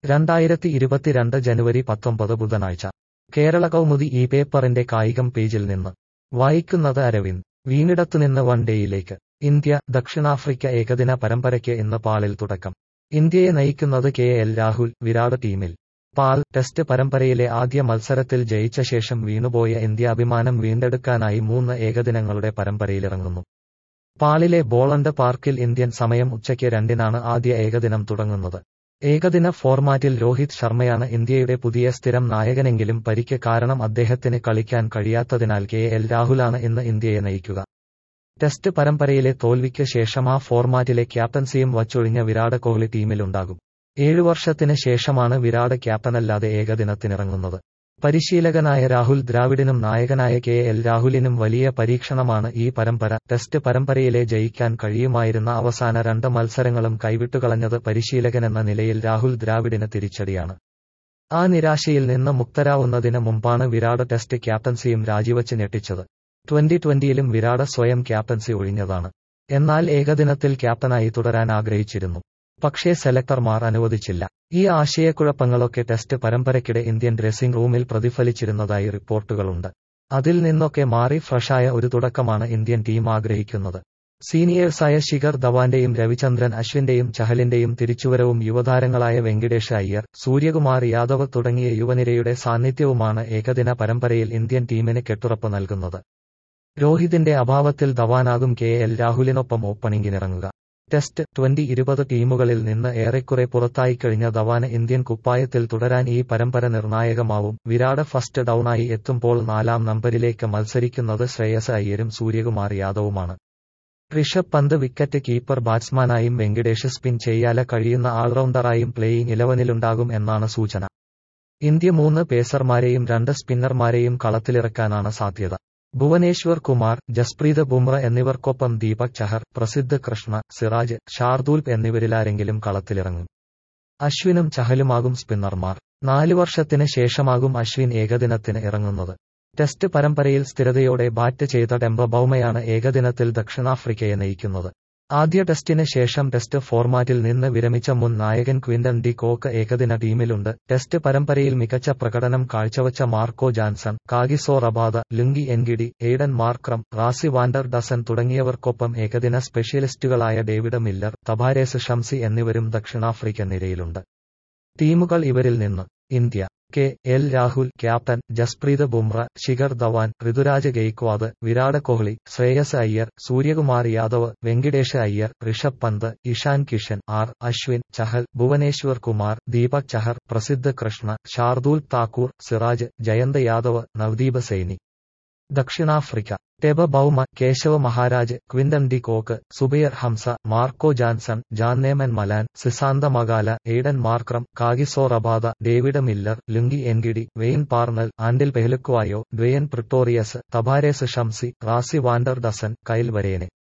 2022 ജനുവരി 19 ബുധനാഴ്ച കേരള കൗമുദി ഈ പേപ്പറിന്റെ കായികം പേജിൽ നിന്ന് വായിക്കുന്നത് അരവിന്ദ്. വീണിടത്തുനിന്ന് വൺഡേയിലേക്ക് ഇന്ത്യ ദക്ഷിണാഫ്രിക്ക ഏകദിന പരമ്പരയ്ക്ക് ഇന്ന് പാളിൽ തുടക്കം. ഇന്ത്യയെ നയിക്കുന്നത് KL രാഹുൽ, വിരാട് ടീമിൽ. പാൽ ടെസ്റ്റ് പരമ്പരയിലെ ആദ്യ മത്സരത്തിൽ ജയിച്ച ശേഷം വീണുപോയ ഇന്ത്യ അഭിമാനം വീണ്ടെടുക്കാനായി 3 ഏകദിനങ്ങളുടെ പരമ്പരയിലിറങ്ങുന്നു. പാളിലെ ബോളണ്ട് പാർക്കിൽ ഇന്ത്യൻ സമയം ഉച്ചയ്ക്ക് 2-നാണ് ആദ്യ ഏകദിനം തുടങ്ങുന്നത്. ഏകദിന ഫോർമാറ്റിൽ രോഹിത് ശർമ്മയാണ് ഇന്ത്യയുടെ പുതിയ സ്ഥിരം നായകനെങ്കിലും പരിക്ക് കാരണം അദ്ദേഹത്തിന് കളിക്കാൻ കഴിയാത്തതിനാൽ KL രാഹുലാണ് ഇന്ന് ഇന്ത്യയെ നയിക്കുക. ടെസ്റ്റ് പരമ്പരയിലെ തോൽവിക്ക് ശേഷം ആ ഫോർമാറ്റിലെ ക്യാപ്റ്റൻസിയും വച്ചൊഴിഞ്ഞ വിരാട് കോഹ്ലി ടീമിലുണ്ടാകും. 7 വർഷത്തിന് ശേഷമാണ് വിരാട് ക്യാപ്റ്റനല്ലാതെ ഏകദിനത്തിനിറങ്ങുന്നത്. പരിശീലകനായ രാഹുൽ ദ്രാവിഡിനും നായകനായ KL രാഹുലിനും വലിയ പരീക്ഷണമാണ് ഈ പരമ്പര. ടെസ്റ്റ് പരമ്പരയിലെ ജയിക്കാൻ കഴിയുമായിരുന്ന അവസാന 2 മത്സരങ്ങളും കൈവിട്ടുകളഞ്ഞത് പരിശീലകനെന്ന നിലയിൽ രാഹുൽ ദ്രാവിഡിന് തിരിച്ചടിയാണ്. ആ നിരാശയിൽ നിന്ന് മുക്തരാവുന്നതിന് മുമ്പാണ് വിരാട് ടെസ്റ്റ് ക്യാപ്റ്റൻസിയും രാജിവച്ച് ഞെട്ടിച്ചത്. 2020-ലും വിരാട് സ്വയം ക്യാപ്റ്റൻസി ഒഴിഞ്ഞതാണ്. എന്നാൽ ഏകദിനത്തിൽ ക്യാപ്റ്റനായി തുടരാൻ ആഗ്രഹിച്ചിരുന്നു. പക്ഷേ സെലക്ടർമാർ അനുവദിച്ചില്ല. ഈ ആശയക്കുഴപ്പങ്ങളൊക്കെ ടെസ്റ്റ് പരമ്പരയ്ക്കിടെ ഇന്ത്യൻ ഡ്രസ്സിംഗ് റൂമിൽ പ്രതിഫലിച്ചിരുന്നതായി റിപ്പോർട്ടുകളുണ്ട്. അതിൽ നിന്നൊക്കെ മാറി ഫ്രഷായ ഒരു തുടക്കമാണ് ഇന്ത്യൻ ടീം ആഗ്രഹിക്കുന്നത്. സീനിയേഴ്സായ ശിഖർ ധവാന്റെയും രവിചന്ദ്രൻ അശ്വിന്റെയും ചഹലിന്റെയും തിരിച്ചുവരവും യുവതാരങ്ങളായ വെങ്കിടേഷ് അയ്യർ, സൂര്യകുമാർ യാദവ് തുടങ്ങിയ യുവനിരയുടെ സാന്നിധ്യവുമാണ് ഏകദിന പരമ്പരയിൽ ഇന്ത്യൻ ടീമിന് കെട്ടുറപ്പ് നൽകുന്നത്. രോഹിതിന്റെ അഭാവത്തിൽ ധവാനാകും KL രാഹുലിനൊപ്പം ഓപ്പണിംഗിനിറങ്ങുക. ടെസ്റ്റ് 2020 ടീമുകളിൽ നിന്ന് ഏറെക്കുറെ പുറത്തായിക്കഴിഞ്ഞ ധവാന് ഇന്ത്യൻ കുപ്പായത്തിൽ തുടരാൻ ഈ പരമ്പര നിർണായകമാവും. വിരാട് ഫസ്റ്റ് ഡൌണായി എത്തുമ്പോൾ 4-ാം നമ്പരിലേക്ക് മത്സരിക്കുന്നത് ശ്രേയസ് അയ്യരും സൂര്യകുമാർ യാദവുമാണ്. ഋഷഭ് പന്ത് വിക്കറ്റ് കീപ്പർ ബാറ്റ്സ്മാനായും വെങ്കിടേഷ് സ്പിൻ ചെയ്യാല കഴിയുന്ന ആൾറൗണ്ടറായും പ്ലേയിങ് 11-ലുണ്ടാകും എന്നാണ് സൂചന. ഇന്ത്യ 3 പേസർമാരെയും 2 സ്പിന്നർമാരെയും കളത്തിലിറക്കാനാണ് സാധ്യത. ഭുവനേശ്വർ കുമാർ, ജസ്പ്രീത് ബുംറ എന്നിവർക്കൊപ്പം ദീപക് ചഹർ, പ്രസിദ്ധ് കൃഷ്ണ, സിറാജ്, ഷാർദൂൽ എന്നിവരിലാരെങ്കിലും കളത്തിലിറങ്ങും. അശ്വിനും ചഹലുമാകും സ്പിന്നർമാർ. 4 വർഷത്തിന് ശേഷമാകും അശ്വിൻ ഏകദിനത്തിന് ഇറങ്ങുന്നത്. ടെസ്റ്റ് പരമ്പരയിൽ സ്ഥിരതയോടെ ബാറ്റ് ചെയ്ത ടെംബ ബൌമയാണ് ഏകദിനത്തിൽ ദക്ഷിണാഫ്രിക്കയെ നയിക്കുന്നത്. ആദ്യ ടെസ്റ്റിന് ശേഷം ടെസ്റ്റ് ഫോർമാറ്റിൽ നിന്ന് വിരമിച്ച മുൻ നായകൻ ക്വിന്റൺ ഡി കോക്ക് ഏകദിന ടീമിലുണ്ട്. ടെസ്റ്റ് പരമ്പരയിൽ മികച്ച പ്രകടനം കാഴ്ചവച്ച Marco Jansen, Kagiso Rabada, Lungi Ngidi, Aiden Markram, Rassie van der Dussen തുടങ്ങിയവർക്കൊപ്പം ഏകദിന സ്പെഷ്യലിസ്റ്റുകളായ ഡേവിഡ് മില്ലർ, തബാരേസ് ഷംസി എന്നിവരും ദക്ഷിണാഫ്രിക്കൻ നിരയിലുണ്ട്. ടീമുകൾ ഇവരിൽ നിന്ന്: India KL Rahul captain, Jasprit Bumrah, Shikhar Dhawan, Ruturaj Gaikwad, Virat Kohli, Shreyas Iyer, Suryakumar Yadav, Venkatesh Iyer, Rishabh Pant, Ishan Kishan, Ashwin, Chahal, Bhubaneswar Kumar, Deepak Chahar, Prasidh Krishna, Shardul Thakur, Siraj, Jayant Yadav, Navdeep Saini. ദക്ഷിണാഫ്രിക്ക: Temba Bavuma, Keshav Maharaj, Quinton de Kock, Zubair Hamza, Marco Jansen, Janneman Malan, Sisanda Magala, Aiden Markram, Kagiso Rabada, David Miller, Lungi Ngidi, Wayne Parnell, Andile Phehlukwayo, Dwaine Pretorius, Tabraiz Shamsi, Rassie van der Dussen, Kyle വരേനെ.